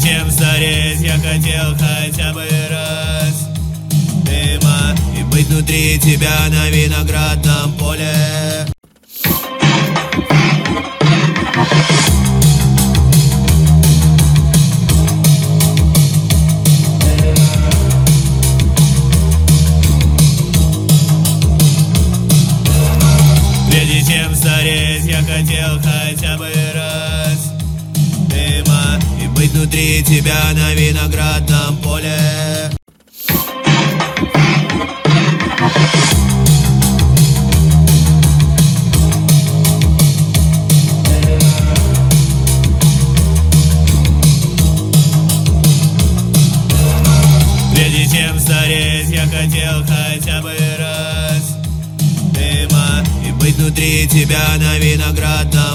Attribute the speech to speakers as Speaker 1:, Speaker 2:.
Speaker 1: чем стареть, я хотел хотя бы раз дыма и быть внутри тебя на виноградном поле. Прежде чем стареть, я хотел хотя бы раз дыма и быть внутри тебя на виноградном поле. Прежде чем стареть, я хотел хотя бы раз дыма и быть внутри тебя на виноградном